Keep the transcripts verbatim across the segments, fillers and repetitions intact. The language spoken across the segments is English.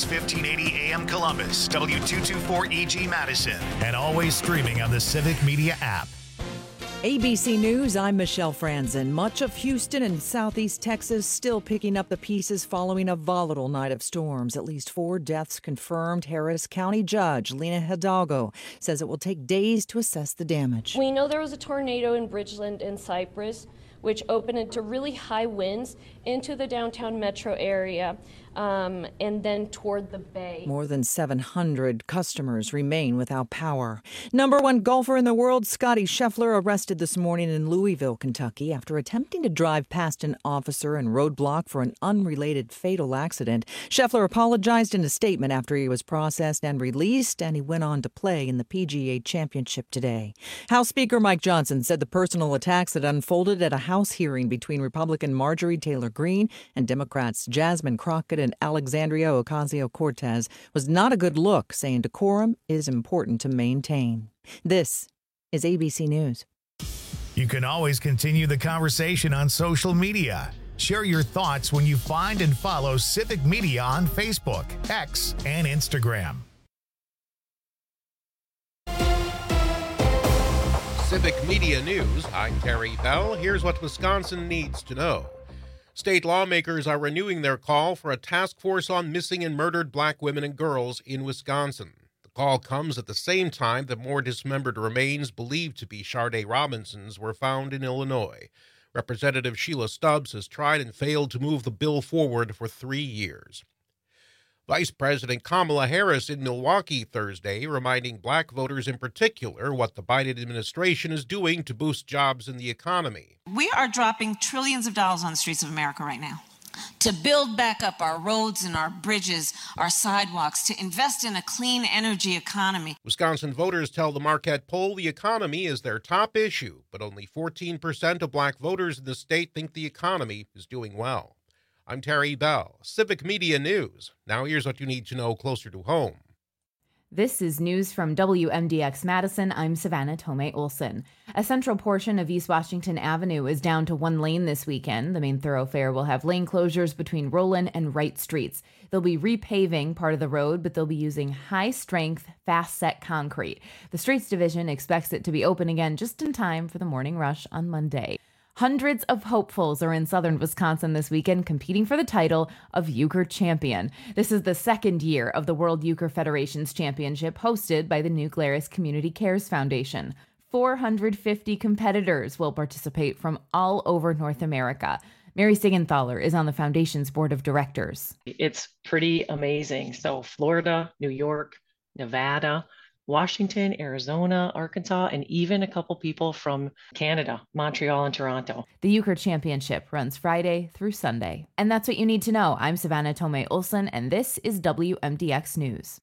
fifteen eighty A M Columbus, W two twenty-four E G Madison, and always streaming on the Civic Media app. A B C News, I'm Michelle Franzen. Much of Houston and southeast Texas still picking up the pieces following a volatile night of storms. At least four deaths confirmed. Harris County Judge Lena Hidalgo says it will take days to assess the damage. We know there was a tornado in Bridgeland and Cypress, which opened into really high winds into the downtown metro area um, and then toward the bay. More than seven hundred customers remain without power. Number one golfer in the world, Scottie Scheffler, arrested this morning in Louisville, Kentucky, after attempting to drive past an officer and roadblock for an unrelated fatal accident. Scheffler apologized in a statement after he was processed and released, and he went on to play in the P G A Championship today. House Speaker Mike Johnson said the personal attacks that unfolded at a House hearing between Republican Marjorie Taylor Greene and Democrats Jasmine Crockett and Alexandria Ocasio-Cortez was not a good look, saying decorum is important to maintain. This is A B C News. You can always continue the conversation on social media. Share your thoughts when you find and follow Civic Media on Facebook, X, and Instagram. Civic Media News, I'm Terry Bell. Here's what Wisconsin needs to know. State lawmakers are renewing their call for a task force on missing and murdered black women and girls in Wisconsin. The call comes at the same time that more dismembered remains believed to be Sharday Robinson's were found in Illinois. Representative Sheila Stubbs has tried and failed to move the bill forward for three years. Vice President Kamala Harris in Milwaukee Thursday, reminding black voters in particular what the Biden administration is doing to boost jobs in the economy. We are dropping trillions of dollars on the streets of America right now to build back up our roads and our bridges, our sidewalks, to invest in a clean energy economy. Wisconsin voters tell the Marquette poll the economy is their top issue, but only fourteen percent of black voters in the state think the economy is doing well. I'm Terry Bell, Civic Media News. Now here's what you need to know closer to home. This is news from W M D X Madison. I'm Savannah Tomei Olson. A central portion of East Washington Avenue is down to one lane this weekend. The main thoroughfare will have lane closures between Roland and Wright Streets. They'll be repaving part of the road, but they'll be using high-strength, fast-set concrete. The Streets Division expects it to be open again just in time for the morning rush on Monday. Hundreds of hopefuls are in southern Wisconsin this weekend competing for the title of Euchre Champion. This is the second year of the World Euchre Federation's championship hosted by the New Glarus Community Cares Foundation. four hundred fifty competitors will participate from all over North America. Mary Sigenthaler is on the foundation's board of directors. It's pretty amazing. So Florida, New York, Nevada, Washington, Arizona, Arkansas, and even a couple people from Canada, Montreal and Toronto. The Euchre Championship runs Friday through Sunday. And that's what you need to know. I'm Savannah Tomei Olson, and this is W M D X News.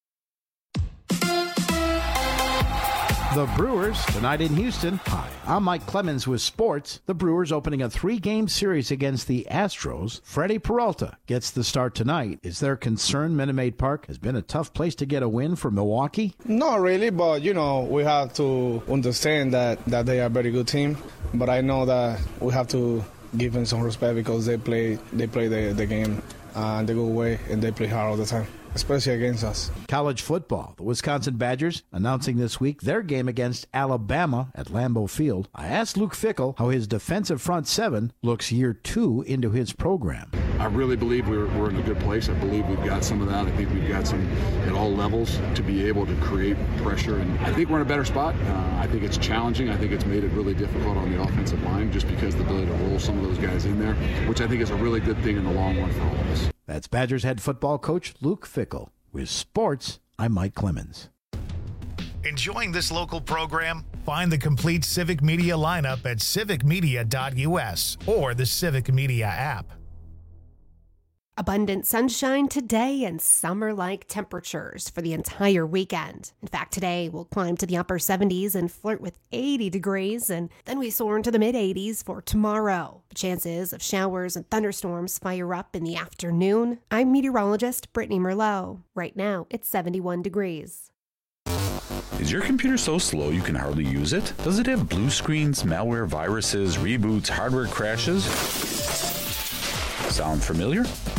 The Brewers, tonight in Houston. Hi, I'm Mike Clemens with sports. The Brewers opening a three-game series against the Astros. Freddie Peralta gets the start tonight. Is there concern Minute Maid Park has been a tough place to get a win for Milwaukee? Not really, but, you know, we have to understand that, that they are a very good team. But I know that we have to give them some respect because they play they play the, the game uh, the good way, and they play hard all the time, especially against us. College football. The Wisconsin Badgers announcing this week their game against Alabama at Lambeau Field. I asked Luke Fickell how his defensive front seven looks year two into his program. I really believe we're, we're in a good place. I believe we've got some of that. I think we've got some at all levels to be able to create pressure, and I think we're in a better spot. Uh, I think it's challenging. I think it's made it really difficult on the offensive line just because the ability to roll some of those guys in there, which I think is a really good thing in the long run for all of us. That's Badgers head football coach Luke Fickell. With sports, I'm Mike Clemens. Enjoying this local program? Find the complete Civic Media lineup at civic media dot u s or the Civic Media app. Abundant sunshine today and summer-like temperatures for the entire weekend. In fact, today we'll climb to the upper seventies and flirt with eighty degrees, and then we soar into the mid-eighties for tomorrow. The chances of showers and thunderstorms fire up in the afternoon. I'm meteorologist Brittany Merlot. Right now, it's seventy-one degrees. Is your computer so slow you can hardly use it? Does it have blue screens, malware, viruses, reboots, hardware crashes? Sound familiar?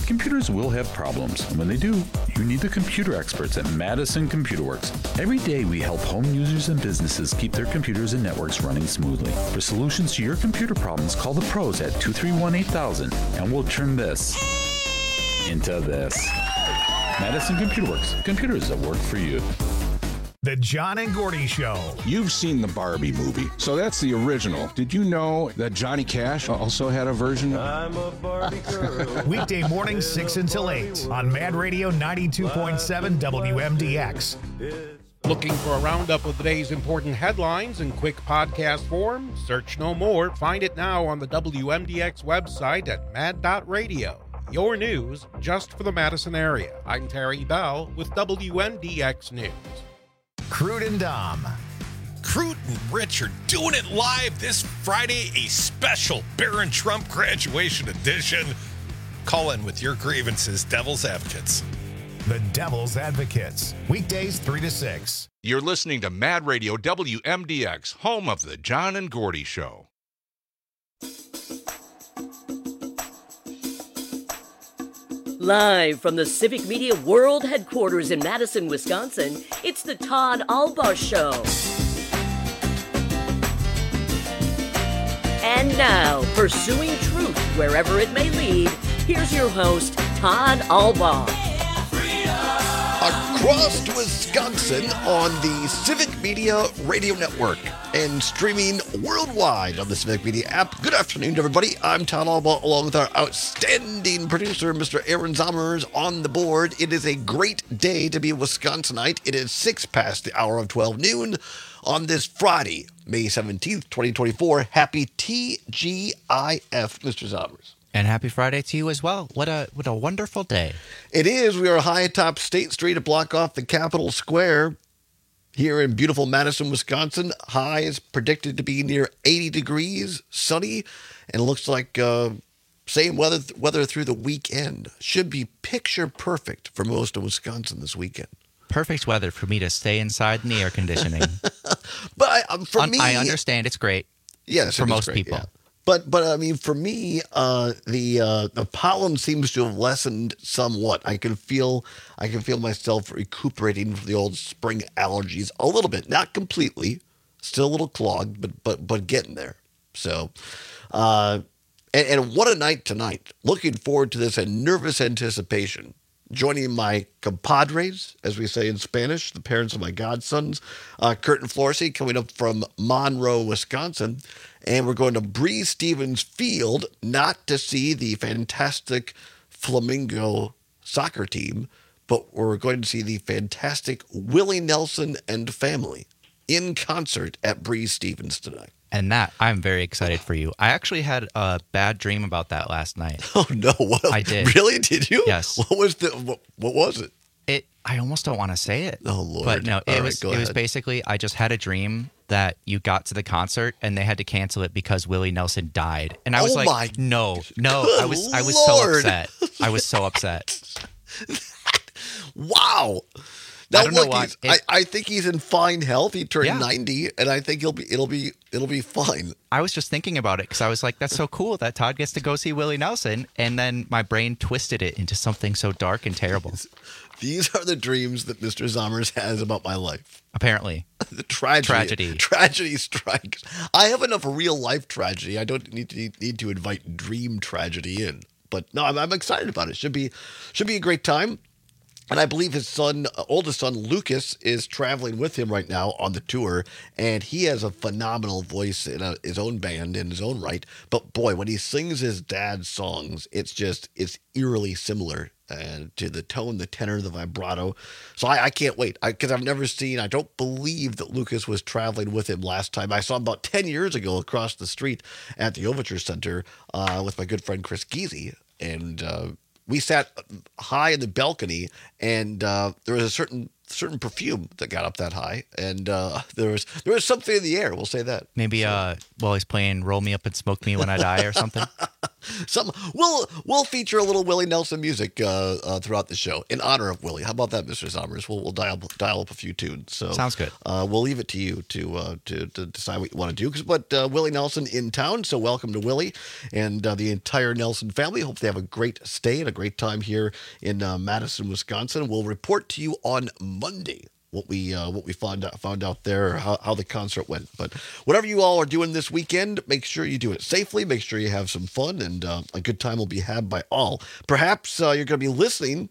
Computers will have problems, and when they do, you need the computer experts at Madison Computer Works. Every day we help home users and businesses keep their computers and networks running smoothly. For solutions to your computer problems, call the pros at two three one, eight thousand, and we'll turn this into this. Madison Computer Works. Computers that work for you. The John and Gordy Show. You've seen the Barbie movie, so that's the original. Did you know that Johnny Cash also had a version? I'm a Barbie girl. Weekday mornings six until eight on Mad Radio ninety-two point seven W M D X. Looking for a roundup of the day's important headlines in quick podcast form? Search no more. Find it now on the W M D X website at mad dot radio. Your news just for the Madison area. I'm Terry Bell with W M D X News. Crude and Dom. Crude and Rich are doing it live this Friday, a special Barron Trump graduation edition. Call in with your grievances, Devil's Advocates. The Devil's Advocates, weekdays three to six. You're listening to Mad Radio W M D X, home of the John and Gordy Show. Live from the Civic Media World Headquarters in Madison, Wisconsin, it's the Todd Albaugh Show. And now, pursuing truth wherever it may lead, here's your host, Todd Albaugh. Across Wisconsin on the Civic Media Radio Network and streaming worldwide on the Civic Media app. Good afternoon, everybody. I'm Todd Albaugh, along with our outstanding producer, Mister Aaron Zommers, on the board. It is a great day to be a Wisconsinite. It is six past the hour of twelve noon on this Friday, May seventeenth, twenty twenty-four. Happy T G I F, Mister Zommers. And happy Friday to you as well. What a what a wonderful day. It is. We are high atop State Street to block off the Capitol Square here in beautiful Madison, Wisconsin. High is predicted to be near eighty degrees, sunny, and looks like uh, same weather weather through the weekend. Should be picture perfect for most of Wisconsin this weekend. Perfect weather for me to stay inside in the air conditioning. But I, um, for Un- me, I understand it's great. Yes, for it is most great, people. Yeah. But but I mean, for me, uh, the uh, the pollen seems to have lessened somewhat. I can feel I can feel myself recuperating from the old spring allergies a little bit, not completely, still a little clogged, but but but getting there. So, uh, and, and what a night tonight! Looking forward to this in nervous anticipation. Joining my compadres, as we say in Spanish, the parents of my godsons, uh, Kurt and Florsey, coming up from Monroe, Wisconsin. And we're going to Breese Stevens Field, not to see the fantastic Flamingo soccer team, but we're going to see the fantastic Willie Nelson and family in concert at Breese Stevens tonight. And that, I'm very excited for you. I actually had a bad dream about that last night. Oh, no. What, I did. Really? Did you? Yes. What was the, what, what was it? It. I almost don't want to say it. Oh, Lord. But no, it All was right, it was ahead. basically, I just had a dream that you got to the concert and they had to cancel it because Willie Nelson died. And I was Oh, like, my no, no. good I was I was Lord. so upset. I was so upset. Wow. Now, I don't know look, why. he's- I, It- I think he's in fine health. He turned Yeah. ninety, and I think he'll be it'll be it'll be fine. I was just thinking about it because I was like, that's so cool that Todd gets to go see Willie Nelson. And then my brain twisted it into something so dark and terrible. These are the dreams that Mister Zommers has about my life. Apparently. The tragedy. Tragedy. Tragedy strikes. I have enough real life tragedy. I don't need to need to invite dream tragedy in. But no, I'm, I'm excited about it. Should be should be a great time. And I believe his son, uh, oldest son, Lucas, is traveling with him right now on the tour. And he has a phenomenal voice in a, his own band in his own right. But boy, when he sings his dad's songs, it's just, it's eerily similar uh, to the tone, the tenor, the vibrato. So I, I can't wait. Because I've never seen, I don't believe that Lucas was traveling with him last time. I saw him about ten years ago across the street at the Overture Center uh, with my good friend Chris Geezy. And, uh, we sat high in the balcony, and uh, there was a certain certain perfume that got up that high, and uh, there was there was something in the air. We'll say that. Maybe uh, while he's playing "Roll Me Up and Smoke Me When I Die" or something. Some we'll we'll feature a little Willie Nelson music uh, uh, throughout the show in honor of Willie. How about that, Mister Sommers? We'll we'll dial dial up a few tunes. So sounds good. Uh, we'll leave it to you to uh, to, to decide what you want to do. Because but uh, Willie Nelson in town, so welcome to Willie and uh, the entire Nelson family. Hope they have a great stay and a great time here in uh, Madison, Wisconsin. We'll report to you on Monday what we uh, what we found out found out there, how, how the concert went. But whatever you all are doing this weekend, make sure you do it safely. Make sure you have some fun, and uh, a good time will be had by all. Perhaps uh, you're going to be listening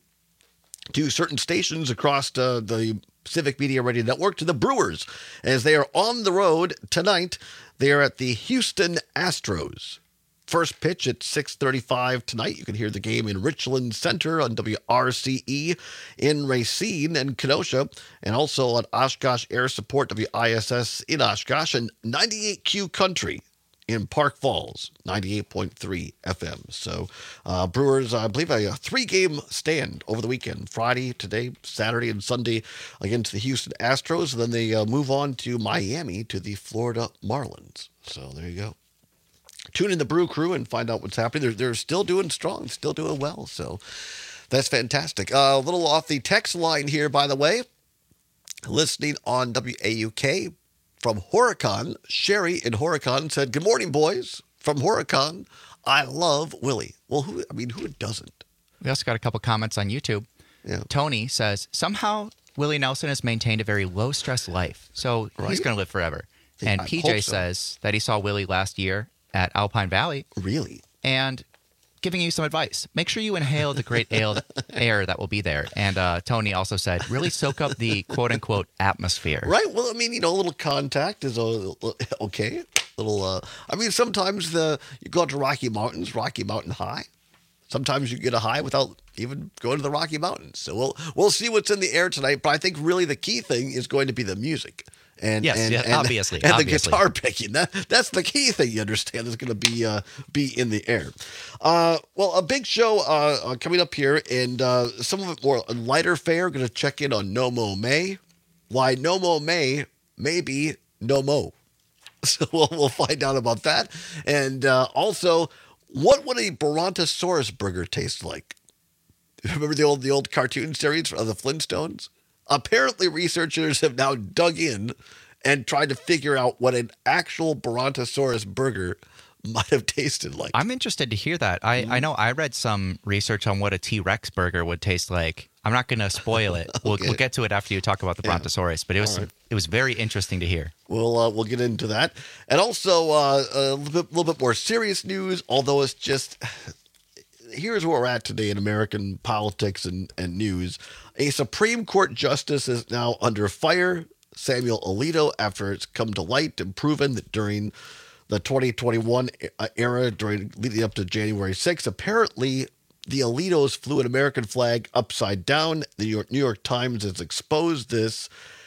to certain stations across uh, the Civic Media Radio Network to the Brewers as they are on the road tonight. They are at the Houston Astros. First pitch at six thirty-five tonight. You can hear the game in Richland Center on W R C E in Racine and Kenosha, and also on Oshkosh Air Support W I S S in Oshkosh, and ninety-eight Q Country in Park Falls, ninety-eight point three F M. So uh, Brewers, I believe, a three-game stand over the weekend, Friday, today, Saturday, and Sunday against the Houston Astros. And then they uh, move on to Miami to the Florida Marlins. So there you go. Tune in the Brew Crew and find out what's happening. They're, they're still doing strong, still doing well. So that's fantastic. Uh, a little off the text line here, by the way. Listening on W A U K from Horicon. Sherry in Horicon said, "Good morning, boys. From Horicon, I love Willie." Well, who? I mean, who doesn't? We also got a couple comments on YouTube. Yeah. Tony says, somehow Willie Nelson has maintained a very low-stress life, so Right? he's going to live forever. And I P hope J so. says that he saw Willie last year at Alpine Valley. Really? And giving you some advice. Make sure you inhale the great ale, air that will be there. And uh, Tony also said, really soak up the quote-unquote atmosphere. Right. Well, I mean, you know, a little contact is a, okay. Little. Uh, I mean, sometimes the you go out to Rocky Mountains, Rocky Mountain High. Sometimes you get a high without even going to the Rocky Mountains. So we'll we'll see what's in the air tonight. But I think really the key thing is going to be the music. And, Yes, and, yeah, and, obviously, and obviously. the guitar picking. That that's the key thing you understand is going to be uh, be in the air. Uh, well, a big show uh, uh, coming up here, and uh, some of it more lighter fare. Going to check in on No Mo May. Why No Mo May? Maybe No Mo. So we'll, we'll find out about that, and uh, also what would a Brontosaurus burger taste like? Remember the old the old cartoon series of the Flintstones? Apparently, researchers have now dug in and tried to figure out what an actual Brontosaurus burger might have tasted like. I'm interested to hear that. I, I know I read some research on what a T-Rex burger would taste like. I'm not going to spoil it. We'll, Okay. we'll get to it after you talk about the Yeah. Brontosaurus, but it was All right. it was very interesting to hear. We'll uh, we'll get into that, and also uh, a little bit, little bit more serious news. Although it's just here's where we're at today in American politics and, and news. A Supreme Court justice is now under fire, Samuel Alito, after it's come to light and proven that during the twenty twenty-one era, during leading up to January sixth, apparently the Alitos flew an American flag upside down. The New York, New York Times has exposed this.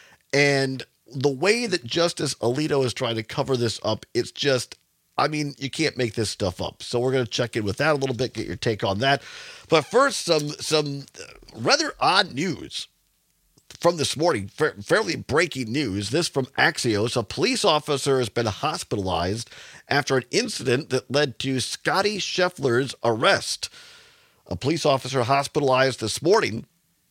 And the way that Justice Alito is trying to cover this up, it's just, I mean, you can't make this stuff up. So we're going to check in with that a little bit, get your take on that. But first, some some rather odd news from this morning, fa- fairly breaking news. This from Axios. A police officer has been hospitalized after an incident that led to Scotty Scheffler's arrest. A police officer hospitalized this morning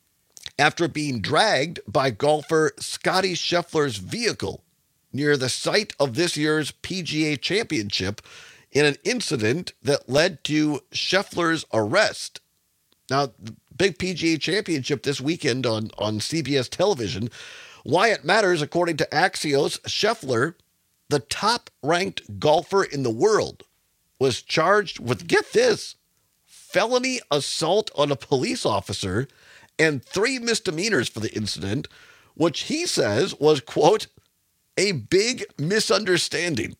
after being dragged by golfer Scotty Scheffler's vehicle near the site of this year's P G A Championship in an incident that led to Scheffler's arrest. Now, the big P G A Championship this weekend on, on C B S television. Why it matters, according to Axios, Scheffler, the top-ranked golfer in the world, was charged with, get this, felony assault on a police officer and three misdemeanors for the incident, which he says was, quote, a big misunderstanding.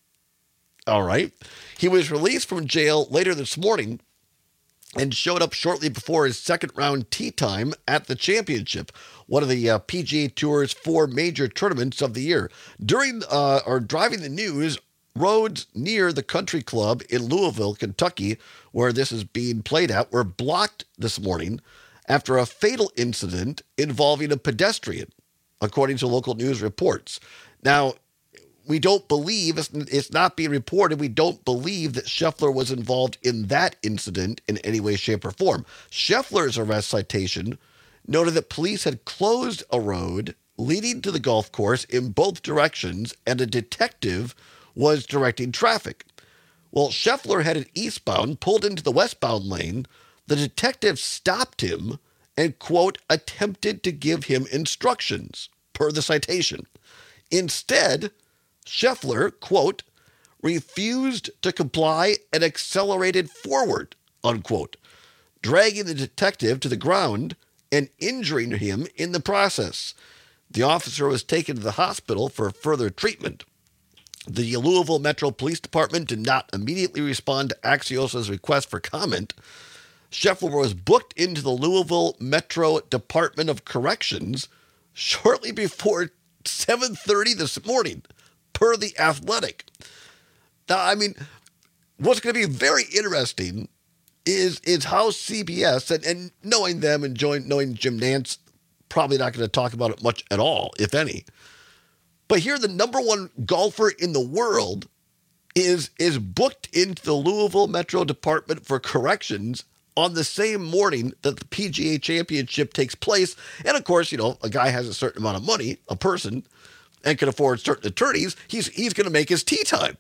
All right. He was released from jail later this morning and showed up shortly before his second round tee time at the championship, one of the uh, P G A Tour's four major tournaments of the year. During uh, or driving the news, roads near the country club in Louisville, Kentucky, where this is being played at, were blocked this morning after a fatal incident involving a pedestrian, according to local news reports. Now, we don't believe, it's, it's not being reported, we don't believe that Scheffler was involved in that incident in any way, shape, or form. Scheffler's arrest citation noted that police had closed a road leading to the golf course in both directions, and a detective was directing traffic. Well, Scheffler headed eastbound, pulled into the westbound lane. The detective stopped him and, quote, attempted to give him instructions, per the citation. Instead, Scheffler, quote, refused to comply and accelerated forward, unquote, dragging the detective to the ground and injuring him in the process. The officer was taken to the hospital for further treatment. The Louisville Metro Police Department did not immediately respond to Axios' request for comment. Scheffler was booked into the Louisville Metro Department of Corrections shortly before seven thirty this morning, per The Athletic. Now, I mean, what's going to be very interesting is is how C B S, and, and knowing them and join, knowing Jim Nantz, probably not going to talk about it much at all, if any. But here, the number one golfer in the world is, is booked into the Louisville Metro Department for Corrections on the same morning that the P G A Championship takes place. And of course, you know, a guy has a certain amount of money, a person, and can afford certain attorneys. He's, he's going to make his tee time.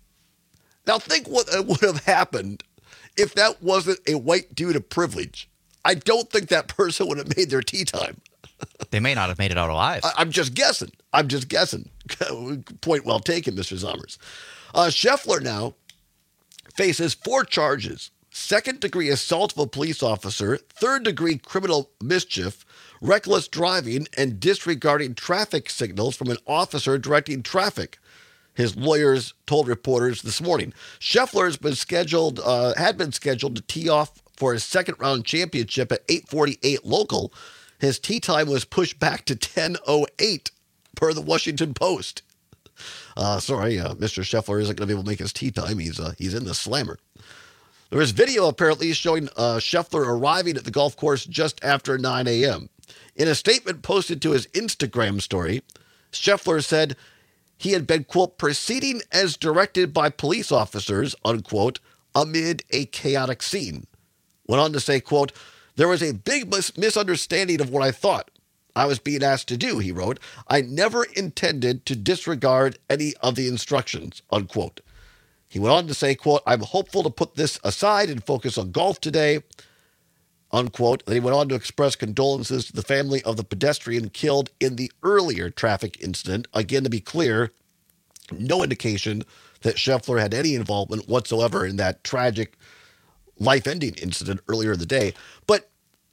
Now think what would have happened if that wasn't a white dude of privilege. I don't think that person would have made their tee time. They may not have made it out alive. I, I'm just guessing. I'm just guessing. Point well taken, Mister Zommers. Uh, Scheffler now faces four charges: second-degree assault of a police officer, third-degree criminal mischief, reckless driving, and disregarding traffic signals from an officer directing traffic, his lawyers told reporters this morning. Scheffler has been scheduled, uh, had been scheduled to tee off for his second-round championship at eight forty-eight local. His tee time was pushed back to ten oh eight, per the Washington Post. Uh, sorry, uh, Mister Scheffler isn't going to be able to make his tee time. He's uh, he's in the slammer. There is video apparently showing uh, Scheffler arriving at the golf course just after nine a.m. In a statement posted to his Instagram story, Scheffler said he had been, quote, proceeding as directed by police officers, unquote, amid a chaotic scene. Went on to say, quote, there was a big mis- misunderstanding of what I thought I was being asked to do, he wrote. I never intended to disregard any of the instructions, unquote. He went on to say, quote, I'm hopeful to put this aside and focus on golf today, unquote. Then he went on to express condolences to the family of the pedestrian killed in the earlier traffic incident. Again, to be clear, no indication that Scheffler had any involvement whatsoever in that tragic life-ending incident earlier in the day. But,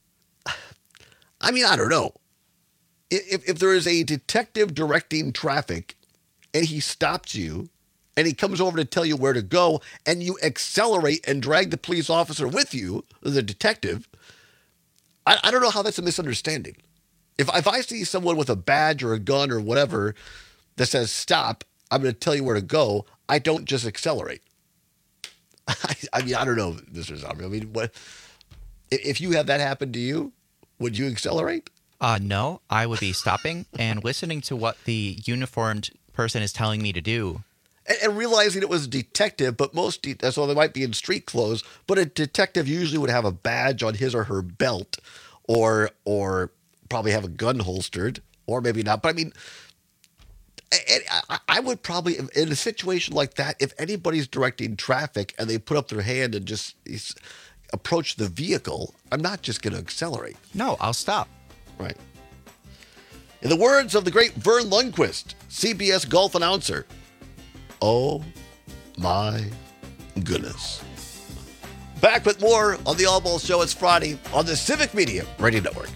I mean, I don't know. If, if there is a detective directing traffic and he stops you and he comes over to tell you where to go and you accelerate and drag the police officer with you, the detective, I, I don't know how that's a misunderstanding. If, if I see someone with a badge or a gun or whatever that says stop, I'm going to tell you where to go, I don't just accelerate. I, I mean, I don't know, Mister Zombie. I mean, what if you have that happen to you? Would you accelerate? Uh, no, I would be stopping and listening to what the uniformed person is telling me to do. And, and realizing it was a detective, but most, de- so they might be in street clothes, but a detective usually would have a badge on his or her belt, or or probably have a gun holstered, or maybe not. But I mean, and I would probably, in a situation like that, if anybody's directing traffic and they put up their hand and just approach the vehicle, I'm not just going to accelerate. No, I'll stop. Right. In the words of the great Vern Lundquist, C B S golf announcer, oh my goodness. Back with more on the All Ball Show. It's Friday on the Civic Media Radio Network.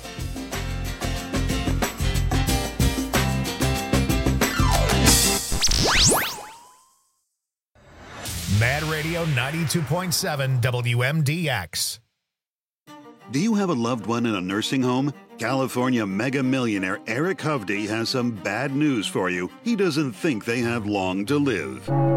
Mad Radio ninety-two point seven W M D X. Do you have a loved one in a nursing home? California mega millionaire Eric Hovde has some bad news for you. He doesn't think they have long to live.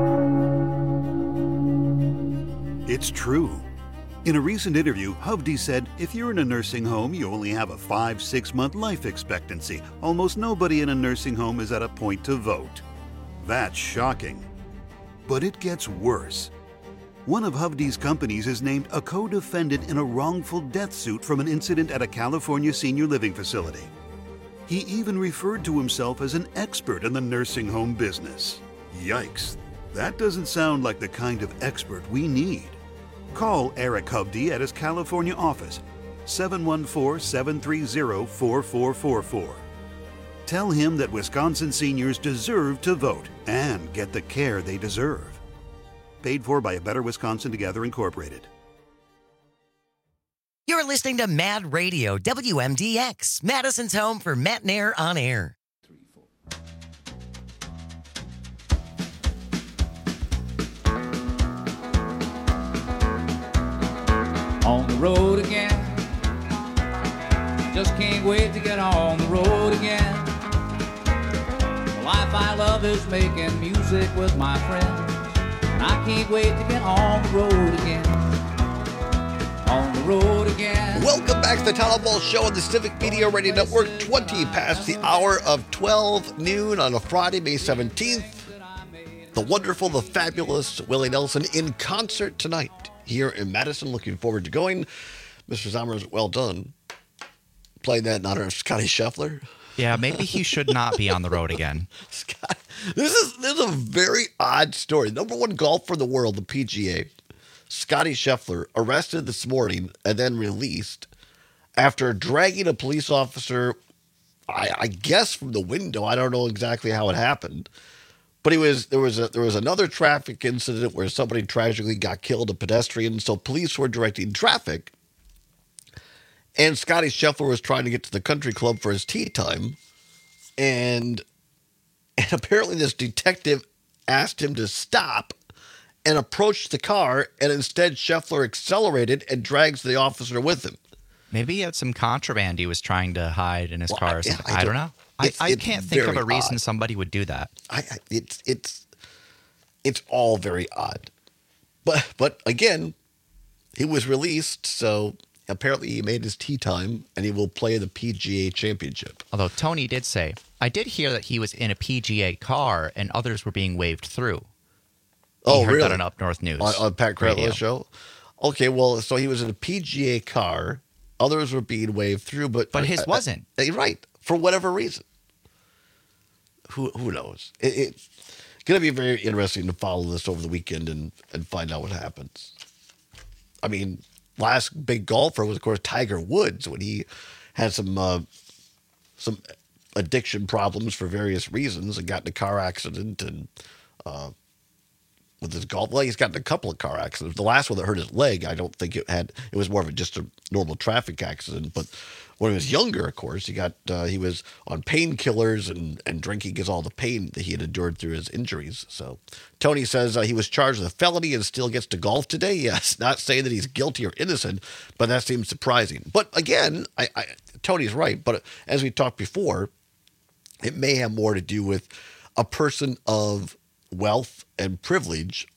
It's true. In a recent interview, Hovde said, if you're in a nursing home, you only have a five, six month life expectancy. Almost nobody in a nursing home is at a point to vote. That's shocking. But it gets worse. One of Hovde's companies is named a co-defendant in a wrongful death suit from an incident at a California senior living facility. He even referred to himself as an expert in the nursing home business. Yikes. That doesn't sound like the kind of expert we need. Call Eric Hovde at his California office, seven one four, seven three zero, four four four four. Tell him that Wisconsin seniors deserve to vote and get the care they deserve. Paid for by A Better Wisconsin Together Incorporated. You're listening to Mad Radio, W M D X, Madison's home for Matt Nair on air. On the road again. Just can't wait to get on the road again. The life I love is making music with my friends. And I can't wait to get on the road again. On the road again. Welcome back to the Town Hall Show on the Civic Media Radio Network. twenty past the hour of twelve noon on a Friday, May seventeenth. The wonderful, the fabulous Willie Nelson in concert tonight here in Madison. Looking forward to going. Mister Zommers, well done. Playing that in honor of Scotty Scheffler. Yeah, maybe he should not be on the road again. Scott, this is this is a very odd story. Number one golfer in the world, the P G A, Scotty Scheffler, arrested this morning and then released after dragging a police officer, I, I guess from the window. I don't know exactly how it happened, but he was there was a, there was another traffic incident where somebody tragically got killed, a pedestrian. So police were directing traffic. And Scotty Scheffler was trying to get to the country club for his tea time. And, and apparently this detective asked him to stop and approach the car. And instead, Scheffler accelerated and drags the officer with him. Maybe he had some contraband he was trying to hide in his well, car or something. I, I, don't, I don't know. It's, I, I it's can't think of a reason odd. somebody would do that. I, I, it's it's it's all very odd. But But again, he was released, so... Apparently, he made his tea time, and he will play the P G A Championship. Although Tony did say, I did hear that he was in a P G A car, and others were being waved through. He oh, heard really? that on Up North News. On, on Pat Kratlow's show? Okay, well, so he was in a P G A car. Others were being waved through, but... But his uh, wasn't. Uh, right, for whatever reason. Who who knows? It, it's going to be very interesting to follow this over the weekend and, and find out what happens. I mean... Last big golfer was, of course, Tiger Woods when he had some uh, some addiction problems for various reasons and got in a car accident and uh, with his golf. Well, he's gotten a couple of car accidents. The last one that hurt his leg, I don't think it had. It was more of a, just a normal traffic accident. But when he was younger, of course, he got uh, he was on painkillers and and drinking is all the pain that he had endured through his injuries. So Tony says uh, he was charged with a felony and still gets to golf today. Yes, not saying that he's guilty or innocent, but that seems surprising. But again, I, I Tony's right. But as we talked before, it may have more to do with a person of wealth and privilege.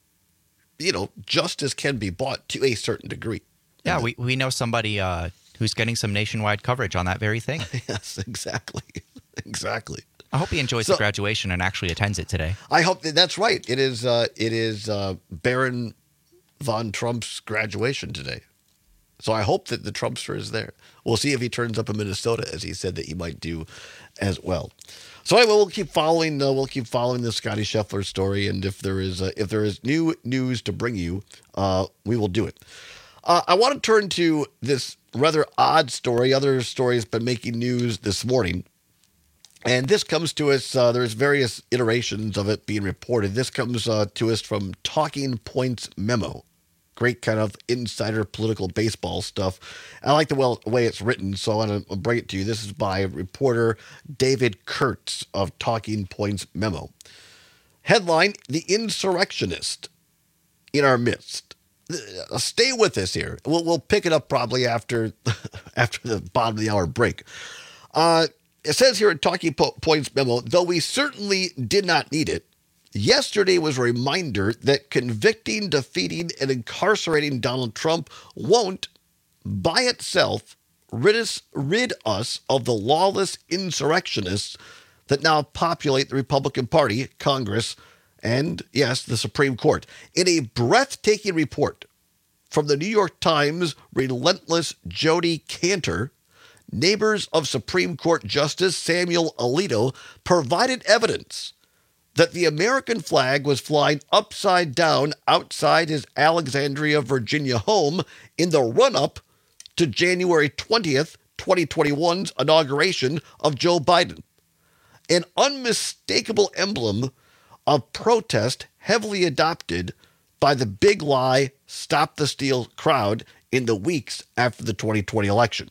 You know, justice can be bought to a certain degree. Yeah, we, we know somebody uh, who's getting some nationwide coverage on that very thing. Yes, exactly. Exactly. I hope he enjoys so, the graduation and actually attends it today. I hope that that's right. It is uh, it is uh, Baron von Trump's graduation today. So I hope that the Trumpster is there. We'll see if he turns up in Minnesota, as he said that he might do as well. So anyway, we'll keep following. Uh, we'll keep following the Scotty Scheffler story, and if there is uh, if there is new news to bring you, uh, we will do it. Uh, I want to turn to this rather odd story. Other stories been making news this morning, and this comes to us. Uh, there's various iterations of it being reported. This comes uh, to us from Talking Points Memo. Great kind of insider political baseball stuff. I like the well, way it's written, so I want to bring it to you. This is by reporter David Kurtz of Talking Points Memo. Headline, The Insurrectionist in Our Midst. Stay with us here. We'll, we'll pick it up probably after, after the bottom of the hour break. Uh, it says here at Talking Points Memo, though we certainly did not need it, yesterday was a reminder that convicting, defeating, and incarcerating Donald Trump won't, by itself, rid us, rid us of the lawless insurrectionists that now populate the Republican Party, Congress, and, yes, the Supreme Court. In a breathtaking report from the New York Times' relentless Jodi Kantor, neighbors of Supreme Court Justice Samuel Alito provided evidence that the American flag was flying upside down outside his Alexandria, Virginia home in the run-up to January twentieth, twenty twenty-one's inauguration of Joe Biden. An unmistakable emblem of protest heavily adopted by the big lie, Stop the Steal crowd in the weeks after the twenty twenty election.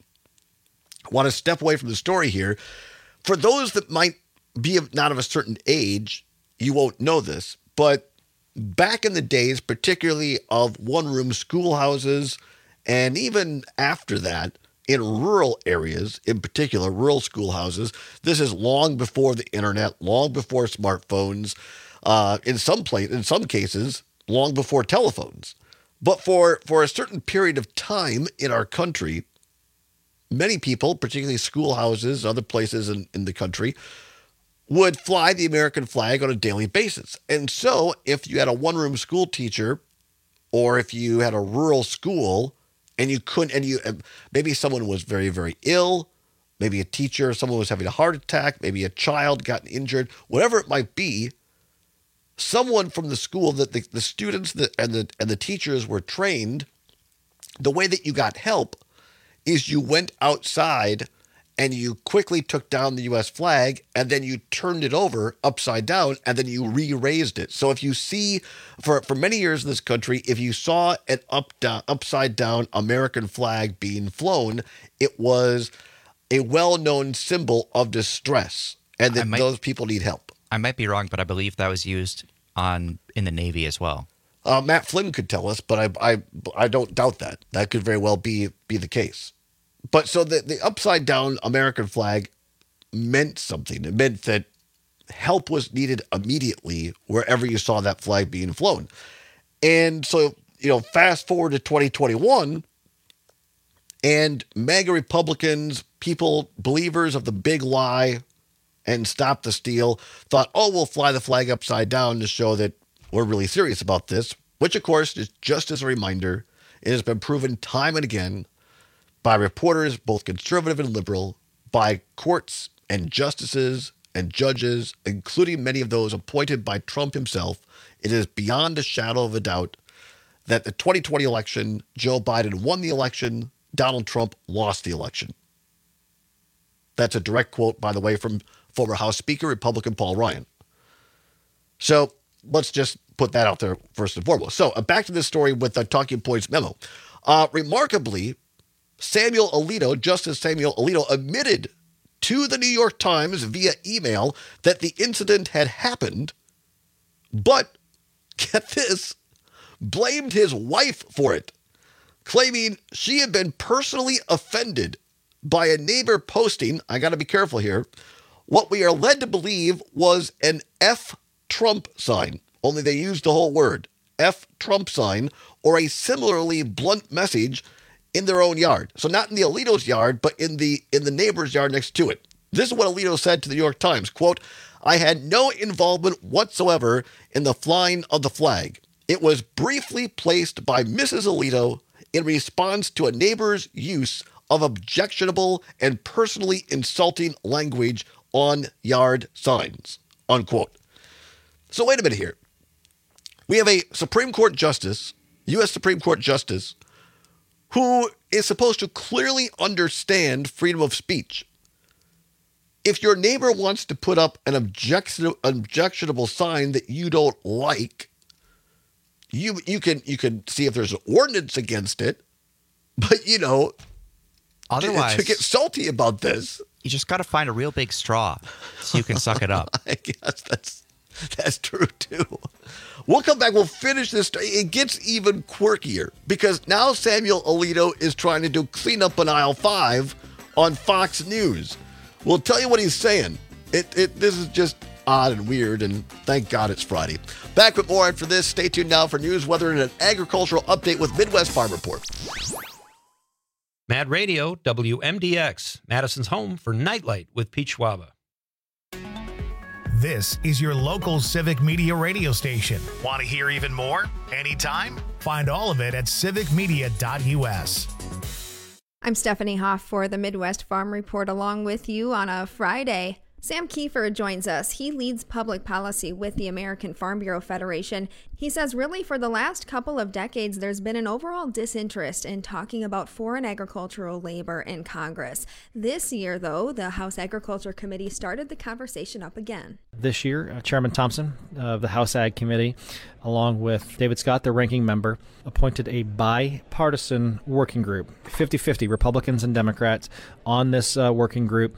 I want to step away from the story here. For those that might be not of a certain age, you won't know this, but back in the days, particularly of one-room schoolhouses, and even after that, in rural areas, in particular, rural schoolhouses, this is long before the internet, long before smartphones, uh, in some place, in some cases, long before telephones. But for, for a certain period of time in our country, many people, particularly schoolhouses, other places in, in the country, would fly the American flag on a daily basis. And so if you had a one-room school teacher, or if you had a rural school, and you couldn't, and you maybe someone was very, very ill, maybe a teacher, someone was having a heart attack, maybe a child got injured, whatever it might be, someone from the school that the, the students that, and the and the teachers were trained, the way that you got help is you went outside and you quickly took down the U S flag, and then you turned it over upside down, and then you re-raised it. So if you see, for, for many years in this country, if you saw an up down, upside down American flag being flown, it was a well-known symbol of distress, and that might, those people need help. I might be wrong, but I believe that was used on in the Navy as well. Uh, Matt Flynn could tell us, but I, I I don't doubt that. That could very well be be the case. But so the, the upside down American flag meant something. It meant that help was needed immediately wherever you saw that flag being flown. And so, you know, fast forward to twenty twenty-one, and MAGA Republicans, people, believers of the big lie and Stop the Steal, thought, oh, we'll fly the flag upside down to show that we're really serious about this, which, of course, is just as a reminder, it has been proven time and again by reporters, both conservative and liberal, by courts and justices and judges, including many of those appointed by Trump himself. It is beyond a shadow of a doubt that the twenty twenty election, Joe Biden won the election, Donald Trump lost the election. That's a direct quote, by the way, from former House Speaker, Republican Paul Ryan. So let's just put that out there first and foremost. So uh, back to this story with the Talking Points memo. Uh, remarkably, Samuel Alito, Justice Samuel Alito, admitted to the New York Times via email that the incident had happened, but, get this, blamed his wife for it, claiming she had been personally offended by a neighbor posting, I got to be careful here, what we are led to believe was an F Trump sign, only they used the whole word, F Trump sign, or a similarly blunt message in their own yard. So not in the Alito's yard, but in the in the neighbor's yard next to it. This is what Alito said to the New York Times, quote, I had no involvement whatsoever in the flying of the flag. It was briefly placed by Missus Alito in response to a neighbor's use of objectionable and personally insulting language on yard signs, unquote. So wait a minute here. We have a Supreme Court justice, U S Supreme Court justice, who is supposed to clearly understand freedom of speech. If your neighbor wants to put up an objection, objectionable sign that you don't like, you you can you can see if there's an ordinance against it, but you know, otherwise, to, to get salty about this, you just got to find a real big straw so you can suck it up. I guess that's that's true too. We'll come back. We'll finish this. It gets even quirkier because now Samuel Alito is trying to do cleanup on aisle five on Fox News. We'll tell you what he's saying. It, it this is just odd and weird, and thank God it's Friday. Back with more after this. Stay tuned now for news, weather, and an agricultural update with Midwest Farm Report. Mad Radio, W M D X, Madison's home for Nightlight with Pete Schwaba. This is your local Civic Media radio station. Want to hear even more? Anytime? Find all of it at civic media dot u s. I'm Stephanie Hoff for the Midwest Farm Report along with you on a Friday. Sam Kiefer joins us. He leads public policy with the American Farm Bureau Federation. He says really for the last couple of decades, there's been an overall disinterest in talking about foreign agricultural labor in Congress. This year, though, the House Agriculture Committee started the conversation up again. This year, uh, Chairman Thompson of the House Ag Committee, along with David Scott, the ranking member, appointed a bipartisan working group, fifty-fifty Republicans and Democrats on this uh, working group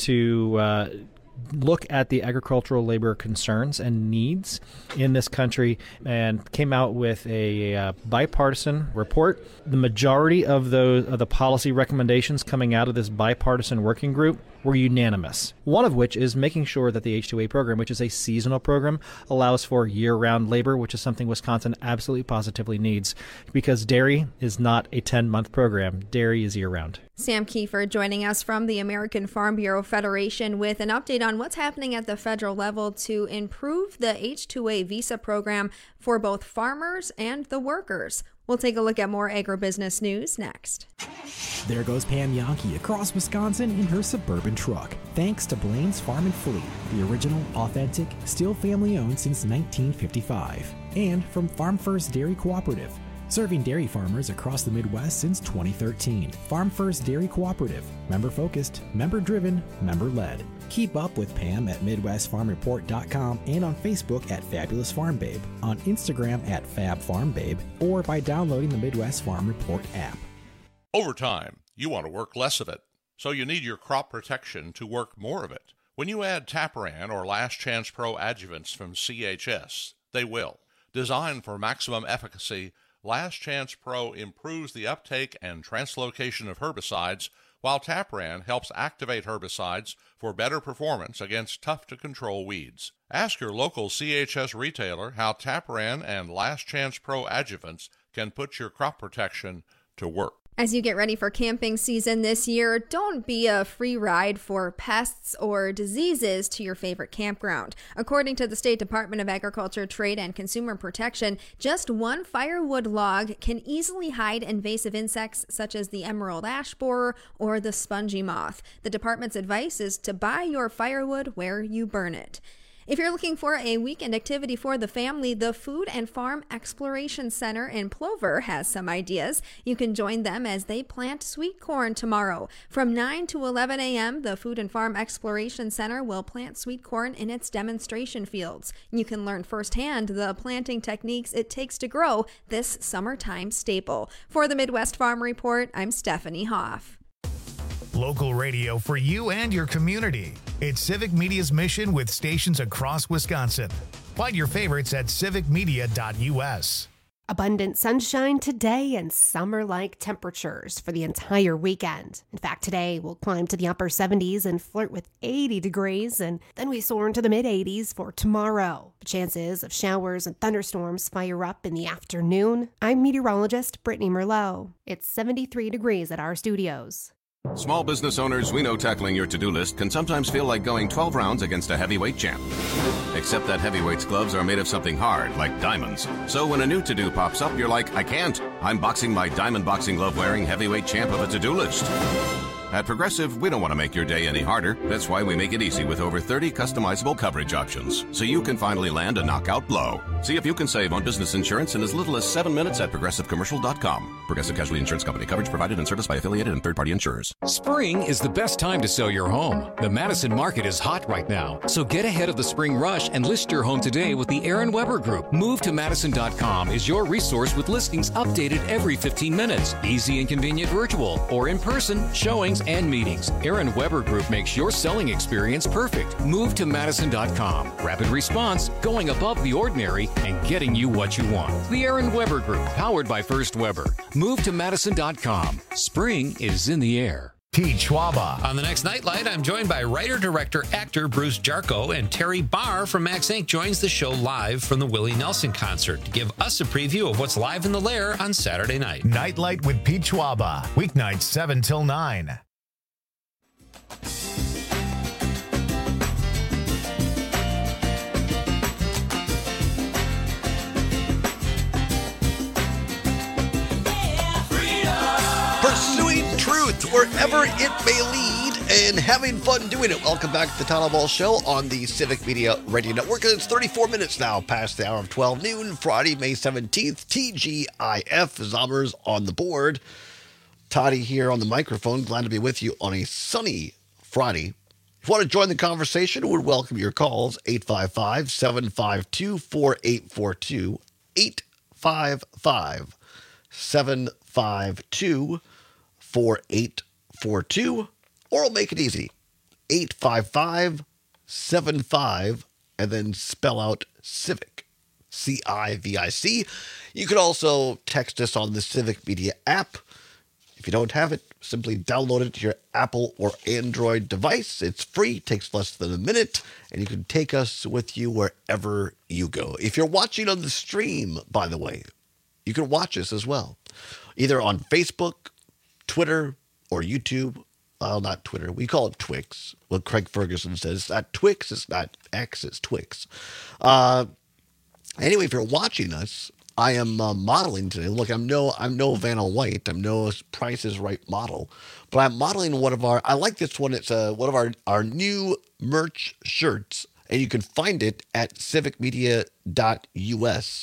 to uh, look at the agricultural labor concerns and needs in this country, and came out with a uh, bipartisan report. The majority of those of the policy recommendations coming out of this bipartisan working group were unanimous, one of which is making sure that the H two A program, which is a seasonal program, allows for year-round labor, which is something Wisconsin absolutely positively needs, because dairy is not a ten-month program. Dairy is year-round. Sam Kiefer joining us from the American Farm Bureau Federation with an update on what's happening at the federal level to improve the H two A visa program for both farmers and the workers. We'll take a look at more agribusiness news next. There goes Pam Yankee across Wisconsin in her Suburban truck, thanks to Blaine's Farm and Fleet, the original, authentic, still family-owned since nineteen fifty-five. And from Farm First Dairy Cooperative, serving dairy farmers across the Midwest since twenty thirteen. Farm First Dairy Cooperative, member-focused, member-driven, member-led. Keep up with Pam at midwest farm report dot com and on Facebook at Fabulous Farm Babe, on Instagram at Fab Farm Babe, or by downloading the Midwest Farm Report app. Over time, you want to work less of it, so you need your crop protection to work more of it. When you add Taparan or Last Chance Pro adjuvants from C H S, they will. Designed for maximum efficacy, Last Chance Pro improves the uptake and translocation of herbicides, while Taparan helps activate herbicides for better performance against tough-to-control weeds. Ask your local C H S retailer how Taparan and Last Chance Pro adjuvants can put your crop protection to work. As you get ready for camping season this year, don't be a free ride for pests or diseases to your favorite campground. According to the State Department of Agriculture, Trade, and Consumer Protection, just one firewood log can easily hide invasive insects such as the emerald ash borer or the spongy moth. The department's advice is to buy your firewood where you burn it. If you're looking for a weekend activity for the family, the Food and Farm Exploration Center in Plover has some ideas. You can join them as they plant sweet corn tomorrow. From nine to eleven a.m., the Food and Farm Exploration Center will plant sweet corn in its demonstration fields. You can learn firsthand the planting techniques it takes to grow this summertime staple. For the Midwest Farm Report, I'm Stephanie Hoff. Local radio for you and your community. It's Civic Media's mission with stations across Wisconsin. Find your favorites at civic media dot u s. Abundant sunshine today and summer-like temperatures for the entire weekend. In fact, today we'll climb to the upper seventies and flirt with eighty degrees, and then we soar into the mid-eighties for tomorrow. Chances of showers and thunderstorms fire up in the afternoon. I'm meteorologist Brittany Merlot. It's seventy-three degrees at our studios. Small business owners, we know tackling your to-do list can sometimes feel like going twelve rounds against a heavyweight champ. Except that heavyweight's gloves are made of something hard, like diamonds. So when a new to-do pops up, you're like, I can't. I'm boxing my diamond boxing glove-wearing heavyweight champ of a to-do list. At Progressive, we don't want to make your day any harder. That's why we make it easy with over thirty customizable coverage options, so you can finally land a knockout blow. See if you can save on business insurance in as little as seven minutes at progressive commercial dot com. Progressive Casualty Insurance Company. Coverage provided and serviced by affiliated and third-party insurers. Spring is the best time to sell your home. The Madison market is hot right now, so get ahead of the spring rush and list your home today with the Aaron Weber Group. move to madison dot com is your resource with listings updated every fifteen minutes. Easy and convenient virtual or in-person showings and meetings. Aaron Weber Group makes your selling experience perfect. move to madison dot com. Rapid response, going above the ordinary, and getting you what you want. The Aaron Weber Group, powered by First Weber. move to madison dot com. Spring is in the air. Pete Schwaba. On the next Nightlight, I'm joined by writer, director, actor Bruce Jarko, and Terry Barr from Max Incorporated joins the show live from the Willie Nelson concert to give us a preview of what's live in the Lair on Saturday night. Nightlight with Pete Schwaba, weeknights seven till nine. truth wherever it may lead and having fun doing it. Welcome back to the Todd Ball Show on the Civic Media Radio Network. It's thirty-four minutes now past the hour of twelve noon, Friday, May seventeenth. T G I F, Zommers on the board. Toddy here on the microphone. Glad to be with you on a sunny Friday. If you want to join the conversation, we would welcome your calls. eight five five, seven five two, four eight four two. eight five five, seven five two, four eight four two. Or we'll make it easy. eight five five, seven five, and then spell out Civic. C I V I C. You can also text us on the Civic Media app. If you don't have it, simply download it to your Apple or Android device. It's free, takes less than a minute, and you can take us with you wherever you go. If you're watching on the stream, by the way, you can watch us as well, either on Facebook, Twitter, or YouTube. Well, not Twitter. We call it Twix. Well, Craig Ferguson says it's not Twix, it's not X, it's Twix. Uh, anyway, if you're watching us, I am uh, modeling today. Look, I'm no, I'm no Vanna White. I'm no Price is Right model, but I'm modeling one of our. I like this one. It's uh, one of our our new merch shirts, and you can find it at civic media dot U S.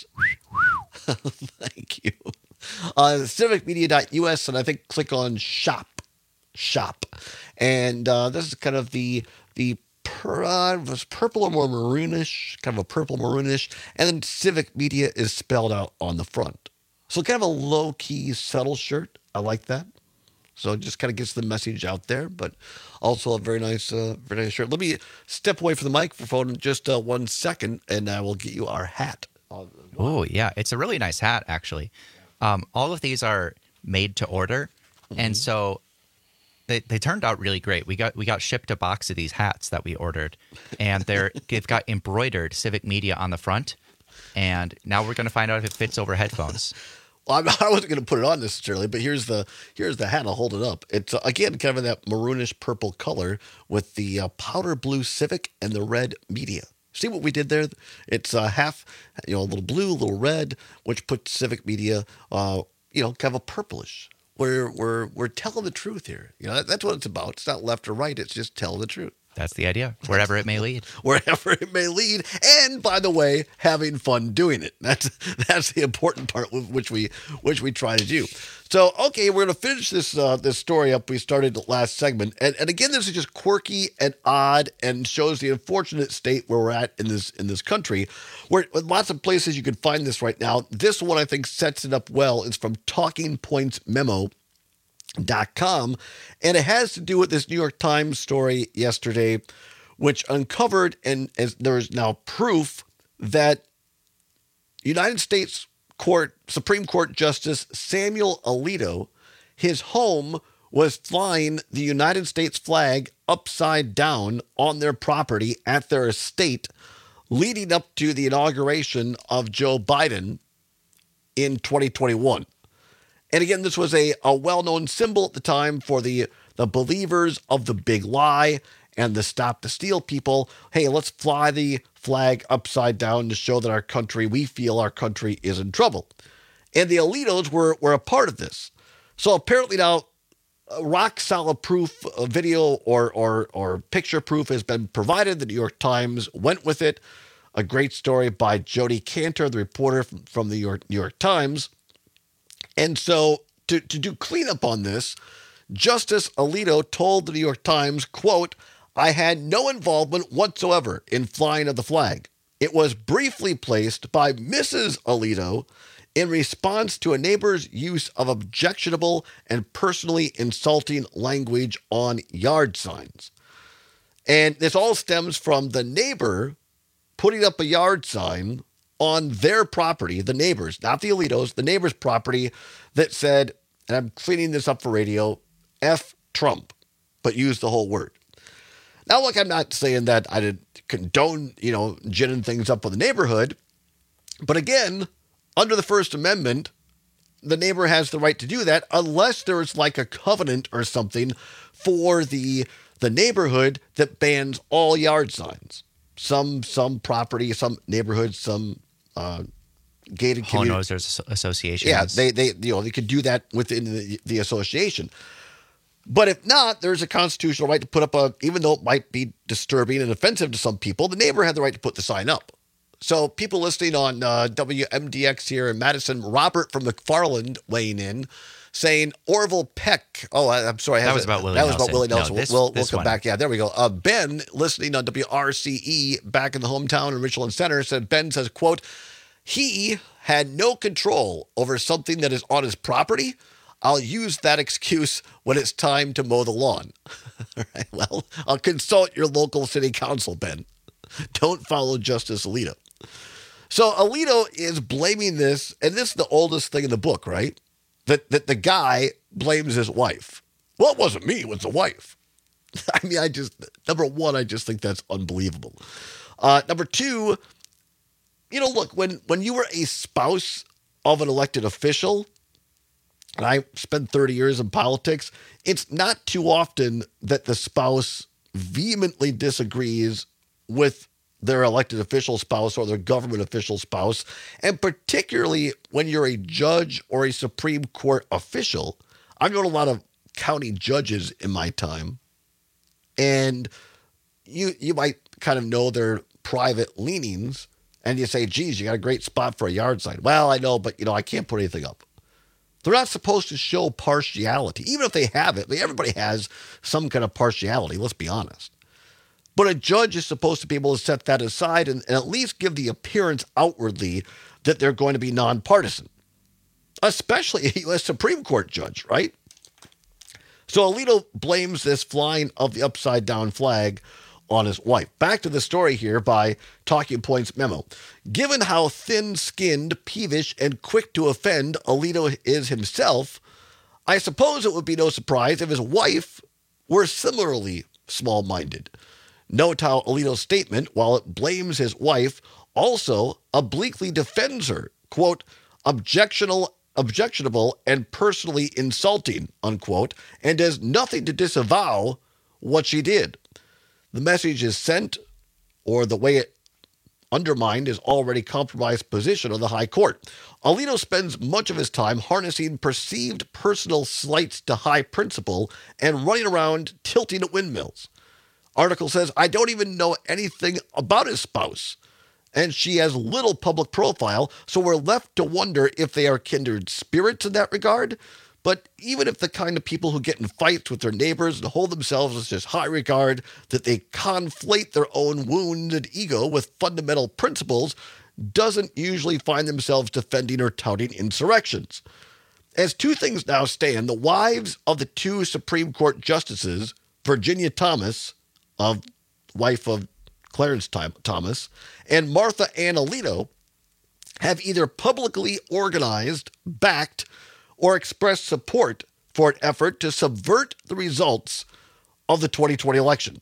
Thank you. Uh, civic media dot U S, and I think click on shop, shop, and uh, this is kind of the the. Per, uh, it was purple or more maroonish, kind of a purple maroonish, and then Civic Media is spelled out on the front. So kind of a low-key, subtle shirt. I like that. So it just kind of gets the message out there, but also a very nice, uh, very nice shirt. Let me step away from the microphone in just uh, one second, and I will get you our hat. Oh, yeah. It's a really nice hat, actually. Um, all of these are made to order, mm-hmm. and so They they turned out really great. We got we got shipped a box of these hats that we ordered, and they're they've got embroidered Civic Media on the front, and now we're going to find out if it fits over headphones. Well, I'm, I wasn't going to put it on necessarily, but here's the here's the hat. I'll hold it up. It's uh, again kind of in that maroonish purple color with the uh, powder blue Civic and the red Media. See what we did there? It's uh, half, you know, a little blue, a little red, which puts Civic Media, uh, you know, kind of a purplish. We're we're we're telling the truth here. You know, that's what it's about. It's not left or right. It's just tell the truth. That's the idea. Wherever it may lead. Wherever it may lead, and by the way, having fun doing it. That's that's the important part, which we which we try to do. So, okay, we're going to finish this uh, this story up. We started the last segment, and and again, this is just quirky and odd, and shows the unfortunate state where we're at in this in this country, where with lots of places you can find this right now. This one I think sets it up well. It's from Talking Points Memo dot com, and it has to do with this New York Times story yesterday, which uncovered, and as there is now proof, that United States Court Supreme Court Justice Samuel Alito, his home was flying the United States flag upside down on their property at their estate, leading up to the inauguration of Joe Biden in twenty twenty-one. And again, this was a, a well-known symbol at the time for the, the believers of the big lie and the Stop the Steal people. Hey, let's fly the flag upside down to show that our country, we feel our country is in trouble. And the Alitos were, were a part of this. So apparently now, rock solid proof, uh, video or, or, or picture proof has been provided. The New York Times went with it. A great story by Jody Cantor, the reporter from, from the New York, New York Times. And so to, to do cleanup on this, Justice Alito told the New York Times, quote, "I had no involvement whatsoever in flying of the flag. It was briefly placed by Missus Alito in response to a neighbor's use of objectionable and personally insulting language on yard signs." And this all stems from the neighbor putting up a yard sign on their property, the neighbors, not the Alitos, the neighbor's property, that said, and I'm cleaning this up for radio, F Trump, but use the whole word. Now, look, I'm not saying that I did condone, you know, ginning things up with the neighborhood, but again, under the First Amendment, the neighbor has the right to do that unless there's like a covenant or something for the the neighborhood that bans all yard signs. Some some property, some neighborhoods, some uh, gated community homeowners associations. Yeah, they they you know they could do that within the, the association. But if not, there's a constitutional right to put up a, even though it might be disturbing and offensive to some people, the neighbor had the right to put the sign up. So people listening on uh, W M D X here in Madison, Robert from McFarland weighing in, saying Orville Peck. Oh, I, I'm sorry. I That was it. about Willie That was Nelson. about Willie No, Nelson. this- we'll we'll this come one. back. Yeah, there we go. Uh, Ben, listening on W R C E back in the hometown in Richland Center, said, Ben says, quote, he had no control over something that is on his property. I'll use that excuse when it's time to mow the lawn. All right, well, I'll consult your local city council, Ben. Don't follow Justice Alito. So Alito is blaming this, and this is the oldest thing in the book, right? That that the guy blames his wife. Well, it wasn't me, it was the wife. I mean, I just, number one, I just think that's unbelievable. Uh, number two, you know, look, when, when you were a spouse of an elected official, and I spent thirty years in politics, it's not too often that the spouse vehemently disagrees with their elected official spouse or their government official spouse. And particularly when you're a judge or a Supreme Court official. I've known a lot of county judges in my time. And you you might kind of know their private leanings. And you say, geez, you got a great spot for a yard sign. Well, I know, but, you know, I can't put anything up. They're not supposed to show partiality. Even if they have it, everybody has some kind of partiality, let's be honest. But a judge is supposed to be able to set that aside and, and at least give the appearance outwardly that they're going to be nonpartisan, especially a U S Supreme Court judge, right? So Alito blames this flying of the upside-down flag on his wife. Back to the story here by Talking Points memo. Given how thin-skinned, peevish, and quick to offend Alito is himself, I suppose it would be no surprise if his wife were similarly small-minded. Note how Alito's statement, while it blames his wife, also obliquely defends her, quote, objectionable, objectionable and personally insulting, unquote, and does nothing to disavow what she did. The message is sent, or the way it undermined his already compromised position on the high court. Alito spends much of his time harnessing perceived personal slights to high principle and running around tilting at windmills. Article says, I don't even know anything about his spouse, and she has little public profile, so we're left to wonder if they are kindred spirits in that regard. But even if the kind of people who get in fights with their neighbors and hold themselves in such high regard that they conflate their own wounded ego with fundamental principles, doesn't usually find themselves defending or touting insurrections. As two things now stand, the wives of the two Supreme Court justices, Virginia Thomas, of wife of Clarence Thomas, and Martha Ann Alito, have either publicly organized, backed, or expressed support for an effort to subvert the results of the twenty twenty election.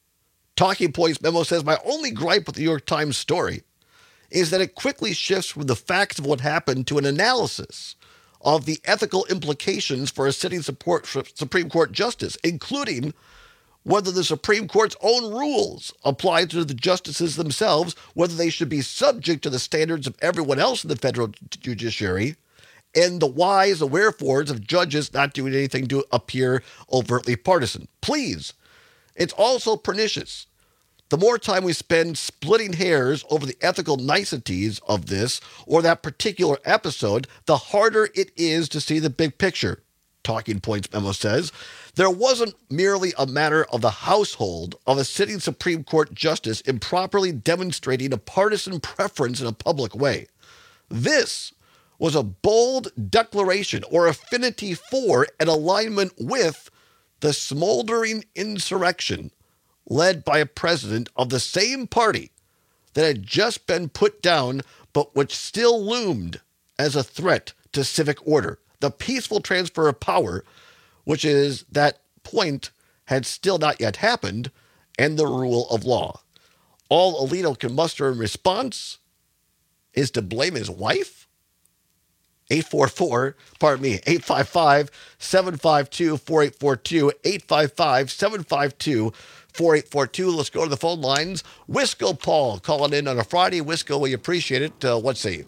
Talking Points memo says, my only gripe with the New York Times story is that it quickly shifts from the facts of what happened to an analysis of the ethical implications for a sitting support Supreme Court justice, including whether the Supreme Court's own rules apply to the justices themselves, whether they should be subject to the standards of everyone else in the federal judiciary, and the whys and wherefores of judges not doing anything to appear overtly partisan. Please, it's also pernicious. The more time we spend splitting hairs over the ethical niceties of this or that particular episode, the harder it is to see the big picture. Talking Points memo says, there wasn't merely a matter of the household of a sitting Supreme Court justice improperly demonstrating a partisan preference in a public way. This was a bold declaration or affinity for and alignment with the smoldering insurrection led by a president of the same party that had just been put down but which still loomed as a threat to civic order. The peaceful transfer of power, which is that point, had still not yet happened, and the rule of law. All Alito can muster in response is to blame his wife? eight four four, pardon me, eight five five, seven five two, four eight four two, eight five five, seven five two, four eight four two. Let's go to the phone lines. Wisco Paul calling in on a Friday. Wisco, we appreciate it. Uh, what say you?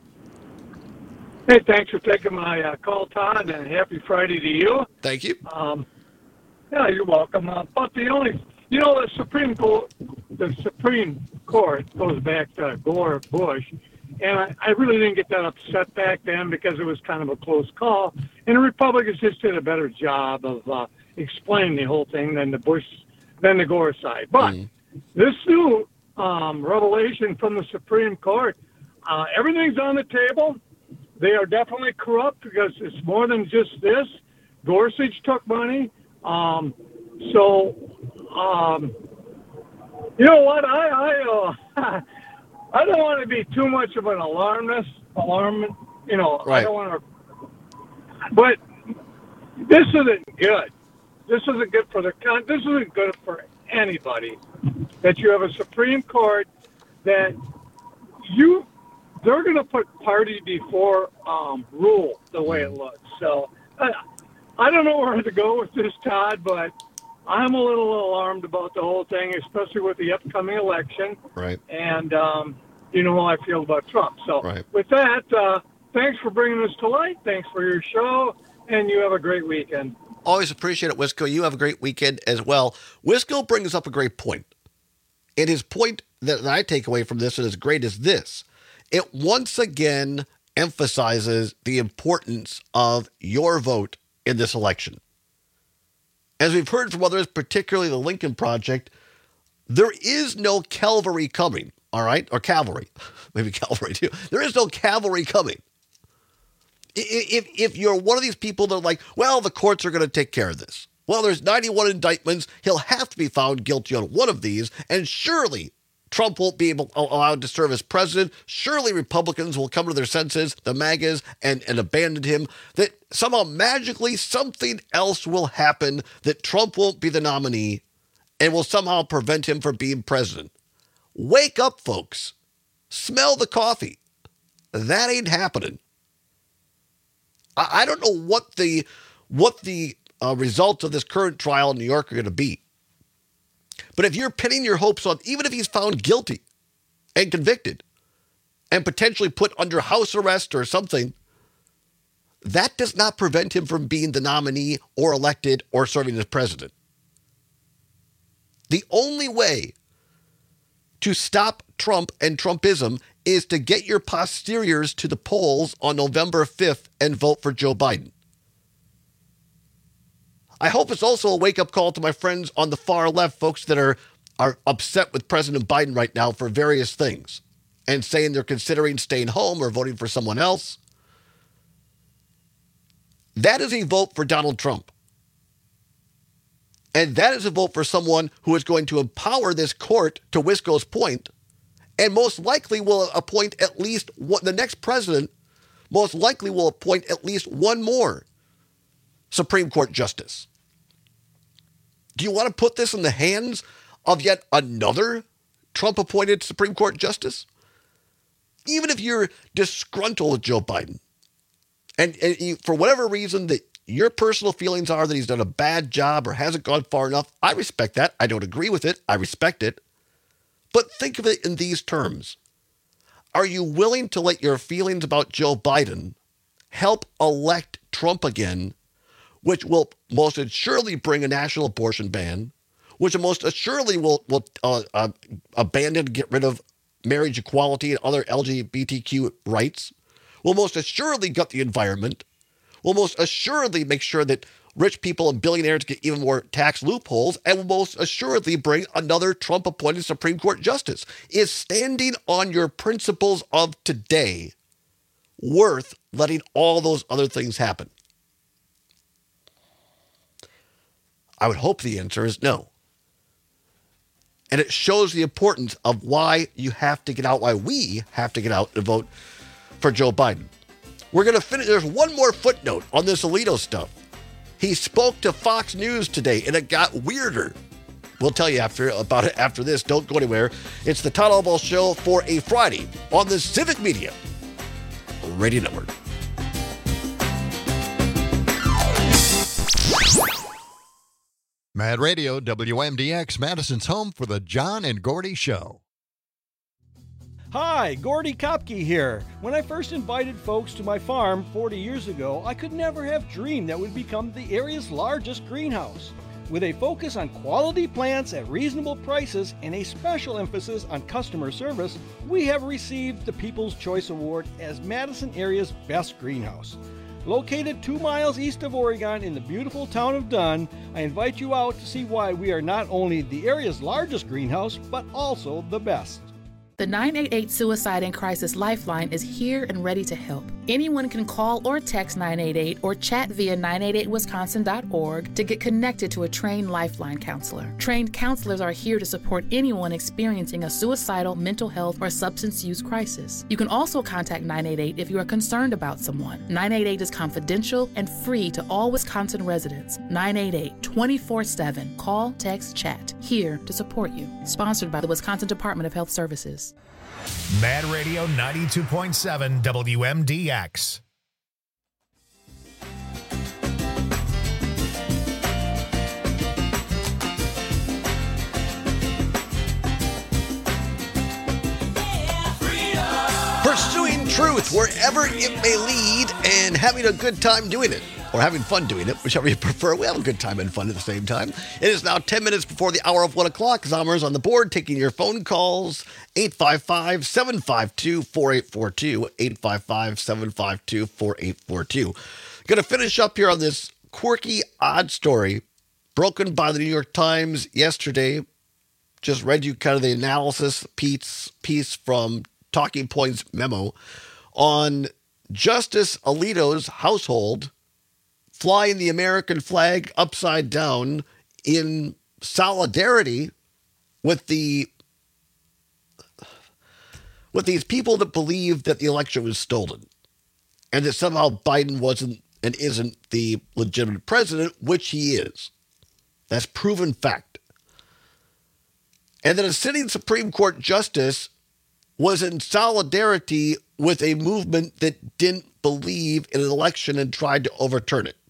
Hey, thanks for taking my uh, call, Todd, and happy Friday to you. Thank you. Um, Yeah, you're welcome. Uh, but the only, you know, the Supreme Court, the Supreme Court goes back to Gore, Bush, and I, I really didn't get that upset back then because it was kind of a close call, and the Republicans just did a better job of uh, explaining the whole thing than the Bush, than the Gore side. But mm. this new um, revelation from the Supreme Court, uh, everything's on the table. They are definitely corrupt because it's more than just this. Gorsuch took money. Um, so, um, you know what? I I, uh, I don't want to be too much of an alarmist. Alarm, you know. Right. I don't want to. But this isn't good. This isn't good for the con. This isn't good for anybody. That you have a Supreme Court that you. They're going to put party before um, rule the way it looks. So I, I don't know where to go with this, Todd, but I'm a little alarmed about the whole thing, especially with the upcoming election. Right. And um, you know how I feel about Trump. So right. with that, uh, thanks for bringing this to light. Thanks for your show, and you have a great weekend. Always appreciate it, Wisco. You have a great weekend as well. Wisco brings up a great point. And his point that I take away from this and is great is this. It once again emphasizes the importance of your vote in this election. As we've heard from others, particularly the Lincoln Project, there is no cavalry coming, all right? Or cavalry. Maybe cavalry too. There is no cavalry coming. If, if you're one of these people that are like, well, the courts are going to take care of this. Well, there's ninety-one indictments. He'll have to be found guilty on one of these, and surely Trump won't be able, allowed to serve as president. Surely Republicans will come to their senses, the MAGAs, and, and abandon him. That somehow magically something else will happen, that Trump won't be the nominee and will somehow prevent him from being president. Wake up, folks. Smell the coffee. That ain't happening. I, I don't know what the, what the uh, results of this current trial in New York are going to be. But if you're pinning your hopes on, even if he's found guilty and convicted and potentially put under house arrest or something, that does not prevent him from being the nominee or elected or serving as president. The only way to stop Trump and Trumpism is to get your posteriors to the polls on November fifth and vote for Joe Biden. I hope it's also a wake-up call to my friends on the far left, folks that are, are upset with President Biden right now for various things and saying they're considering staying home or voting for someone else. That is a vote for Donald Trump. And that is a vote for someone who is going to empower this court, to Wisco's point, and most likely will appoint at least one, the next president most likely will appoint at least one more Supreme Court justice. Do you want to put this in the hands of yet another Trump-appointed Supreme Court justice? Even if you're disgruntled with Joe Biden, and, and you, for whatever reason that your personal feelings are that he's done a bad job or hasn't gone far enough, I respect that. I don't agree with it. I respect it. But think of it in these terms. Are you willing to let your feelings about Joe Biden help elect Trump again, which will most assuredly bring a national abortion ban, which most assuredly will, will uh, uh, abandon, get rid of marriage equality and other L G B T Q rights, will most assuredly gut the environment, will most assuredly make sure that rich people and billionaires get even more tax loopholes, and will most assuredly bring another Trump-appointed Supreme Court justice. Is standing on your principles of today worth letting all those other things happen? I would hope the answer is no. And it shows the importance of why you have to get out, why we have to get out and vote for Joe Biden. We're going to finish. There's one more footnote on this Alito stuff. He spoke to Fox News today, and it got weirder. We'll tell you after about it after this. Don't go anywhere. It's the Todd Albaugh Show for a Friday on the Civic Media Radio Network. Mad Radio, W M D X, Madison's home for the John and Gordy Show. Hi, Gordy Kopke here. When I first invited folks to my farm forty years ago, I could never have dreamed that would become the area's largest greenhouse. With a focus on quality plants at reasonable prices and a special emphasis on customer service, we have received the People's Choice Award as Madison area's best greenhouse. Located two miles east of Oregon in the beautiful town of Dunn, I invite you out to see why we are not only the area's largest greenhouse, but also the best. The nine eight eight Suicide and Crisis Lifeline is here and ready to help. Anyone can call or text nine eight eight or chat via nine eight eight wisconsin dot org to get connected to a trained Lifeline counselor. Trained counselors are here to support anyone experiencing a suicidal, mental health, or substance use crisis. You can also contact nine eight eight if you are concerned about someone. nine eight eight is confidential and free to all Wisconsin residents. nine eight eight, twenty-four seven. Call, text, chat. Here to support you. Sponsored by the Wisconsin Department of Health Services. Mad Radio ninety-two point seven W M D X. Pursuing truth wherever it may lead and having a good time doing it. Or having fun doing it, whichever you prefer. We have a good time and fun at the same time. It is now ten minutes before the hour of one o'clock. Zomer's on the board taking your phone calls. eight five five, seven five two, four eight four two. eight five five, seven five two, four eight four two. Going to finish up here on this quirky, odd story broken by the New York Times yesterday. Just read you kind of the analysis piece, piece from Talking Points memo on Justice Alito's household flying the American flag upside down in solidarity with the with these people that believe that the election was stolen and that somehow Biden wasn't and isn't the legitimate president, which he is. That's proven fact. And that a sitting Supreme Court justice was in solidarity with a movement that didn't believe in an election and tried to overturn it.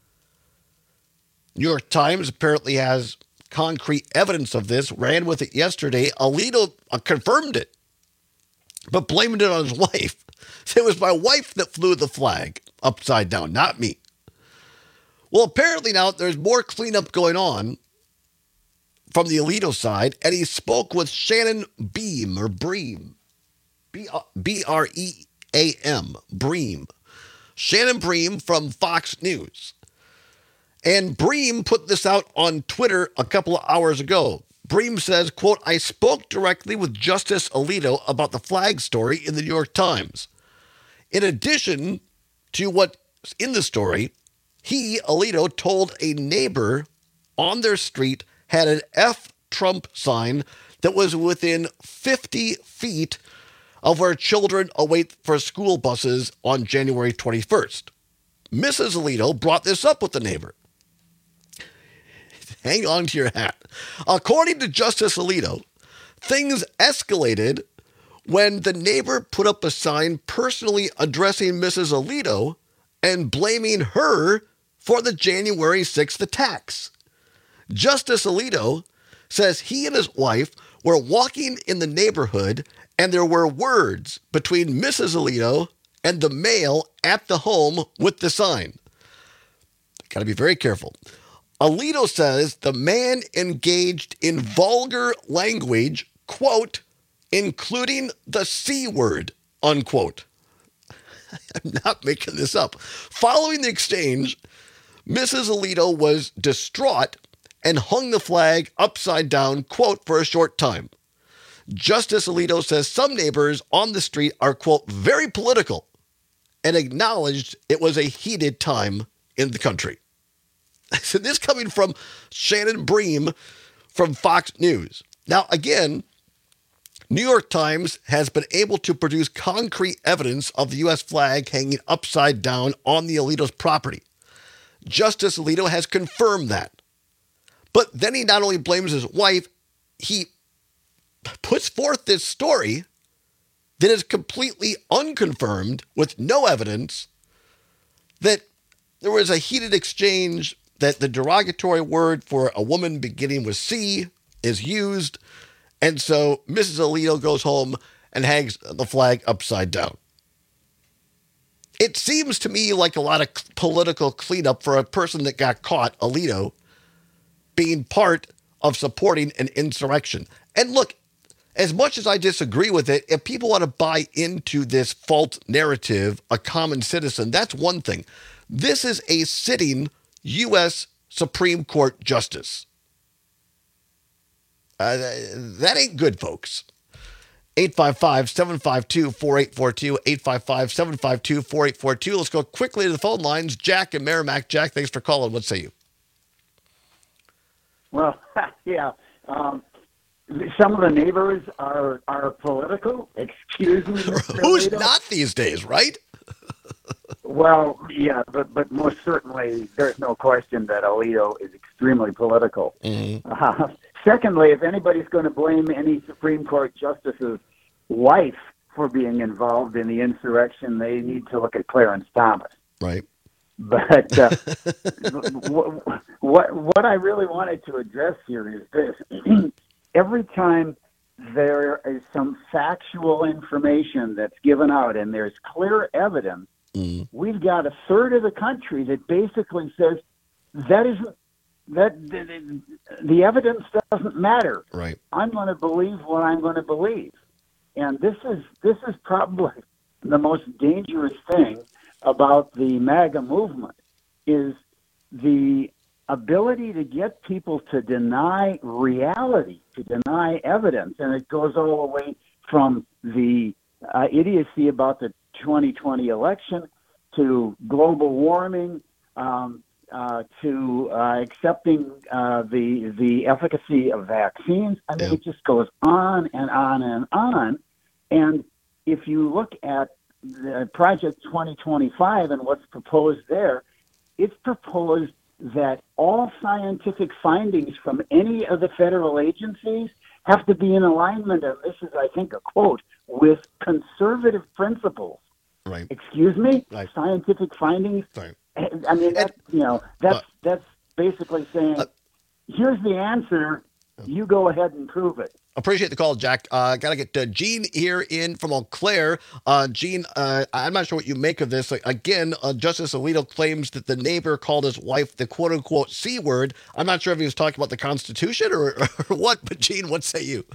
New York Times apparently has concrete evidence of this, ran with it yesterday. Alito uh, confirmed it, but blamed it on his wife. It was my wife that flew the flag upside down, not me. Well, apparently now there's more cleanup going on from the Alito side, and he spoke with Shannon Beam, or Bream, B R E A M, Bream. Shannon Bream from Fox News. And Bream put this out on Twitter a couple of hours ago. Bream says, quote, I spoke directly with Justice Alito about the flag story in the New York Times. In addition to what's in the story, he, Alito, told a neighbor on their street had an F Trump sign that was within fifty feet of where children await for school buses on January twenty-first. Missus Alito brought this up with the neighbor. Hang on to your hat. According to Justice Alito, things escalated when the neighbor put up a sign personally addressing Missus Alito and blaming her for the January sixth attacks. Justice Alito says he and his wife were walking in the neighborhood and there were words between Missus Alito and the male at the home with the sign. Got to be very careful. Alito says the man engaged in vulgar language, quote, including the C word, unquote. I'm not making this up. Following the exchange, Missus Alito was distraught and hung the flag upside down, quote, for a short time. Justice Alito says some neighbors on the street are, quote, very political and acknowledged it was a heated time in the country. So this coming from Shannon Bream from Fox News. Now, again, New York Times has been able to produce concrete evidence of the U S flag hanging upside down on the Alito's property. Justice Alito has confirmed that. But then he not only blames his wife, he puts forth this story that is completely unconfirmed with no evidence that there was a heated exchange, that the derogatory word for a woman beginning with C is used. And so Missus Alito goes home and hangs the flag upside down. It seems to me like a lot of political cleanup for a person that got caught, Alito, being part of supporting an insurrection. And look, as much as I disagree with it, if people want to buy into this false narrative, a common citizen, that's one thing. This is a sitting U S Supreme Court justice. Uh, that ain't good, folks. eight five five, seven five two, four eight four two, eight five five, seven five two, four eight four two. Let's go quickly to the phone lines. Jack and Merrimack. Jack, thanks for calling. What say you? Well, yeah. Um, some of the neighbors are are political. Excuse me, Mister Who's Alito. not these days, right? Well, yeah, but but most certainly, there's no question that Alito is extremely political. Mm-hmm. Uh, secondly, if anybody's going to blame any Supreme Court justice's wife for being involved in the insurrection, they need to look at Clarence Thomas. Right. But uh, what, what what I really wanted to address here is this: every time there is some factual information that's given out, and there's clear evidence, mm. we've got a third of the country that basically says that isn't that the, the evidence doesn't matter. Right. I'm going to believe what I'm going to believe, and this is this is probably the most dangerous thing about the MAGA movement is the ability to get people to deny reality, to deny evidence. And it goes all the way from the uh, idiocy about the twenty twenty election to global warming, um, uh, to uh, accepting uh, the the efficacy of vaccines. I mean, Yeah. it just goes on and on and on. And if you look at the Project twenty twenty-five and what's proposed there, it's proposed that all scientific findings from any of the federal agencies have to be in alignment, and this is, I think, a quote, with conservative principles. Right. Excuse me? Right. Scientific findings? Right. I mean, that, you know, that's, Uh, that's basically saying, here's the answer, you go ahead and prove it. Appreciate the call, Jack. Uh, Got to get uh, Gene here in from Eau Claire. Uh, Gene, uh, I'm not sure what you make of this. Like, again, uh, Justice Alito claims that the neighbor called his wife the quote-unquote C word. I'm not sure if he was talking about the Constitution or, or what, but Gene, what say you?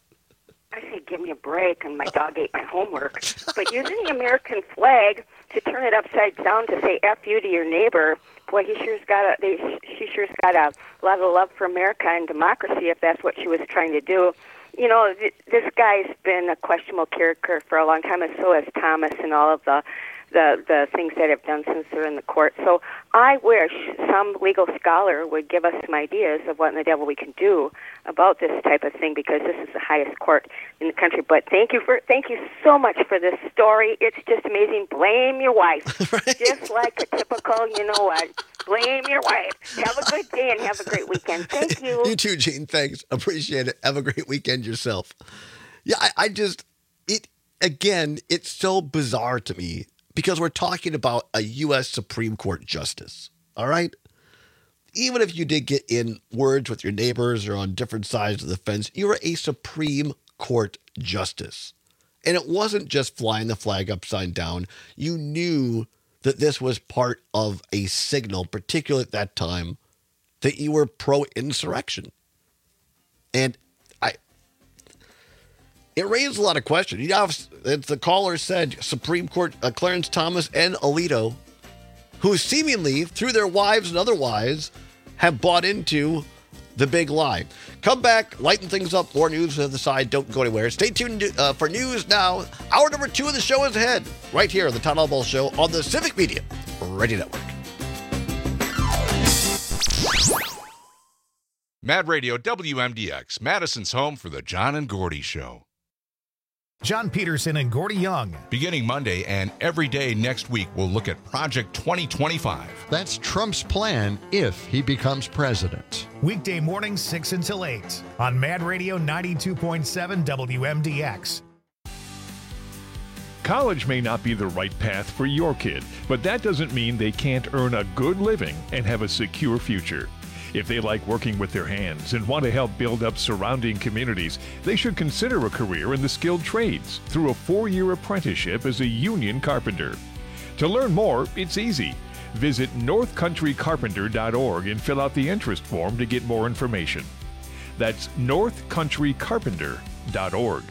I say, give me a break, and my dog ate my homework. But using the American flag to turn it upside down to say F you to your neighbor, boy, he sure's got a, they, she sure's got a lot of love for America and democracy if that's what she was trying to do. You know, th- this guy's been a questionable character for a long time, and so has Thomas and all of the the the things that have done since they're in the court. So I wish some legal scholar would give us some ideas of what in the devil we can do about this type of thing, because this is the highest court in the country. But thank you for thank you so much for this story. It's just amazing. Blame your wife, right. Just like a typical, you know what? Blame your wife. Have a good day and have a great weekend. Thank you. You too, Gene. Thanks. Appreciate it. Have a great weekend yourself. Yeah, I, I just, it, again, it's so bizarre to me because we're talking about a U S Supreme Court justice, all right? Even if you did get in words with your neighbors or on different sides of the fence, you're a Supreme Court justice. And it wasn't just flying the flag upside down. You knew that this was part of a signal, particularly at that time, that you were pro-insurrection. And I, it raised a lot of questions. You know, as the caller said, Supreme Court, uh, Clarence Thomas and Alito, who seemingly, through their wives and otherwise, have bought into the big lie. Come back, lighten things up, more news on the side. Don't go anywhere. Stay tuned uh, for news now. Hour number two of the show is ahead, right here on the Todd Albaugh Show on the Civic Media Radio Network. Mad Radio W M D X, Madison's home for the John and Gordy Show. John Peterson and Gordy Young. Beginning Monday and every day next week, we'll look at Project twenty twenty-five. That's Trump's plan if he becomes president. Weekday mornings six until eight on Mad Radio ninety-two point seven W M D X. College may not be the right path for your kid, but that doesn't mean they can't earn a good living and have a secure future. If they like working with their hands and want to help build up surrounding communities, they should consider a career in the skilled trades through a four-year apprenticeship as a union carpenter. To learn more, it's easy. Visit north country carpenter dot org and fill out the interest form to get more information. That's north country carpenter dot org.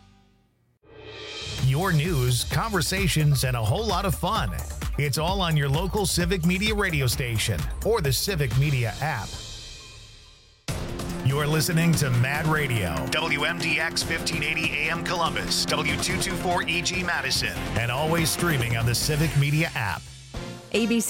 Your news, conversations, and a whole lot of fun. It's all on your local Civic Media radio station or the Civic Media app. You're listening to Mad Radio, W M D X fifteen eighty A M Columbus, W two twenty-four E G Madison, and always streaming on the Civic Media app. A B C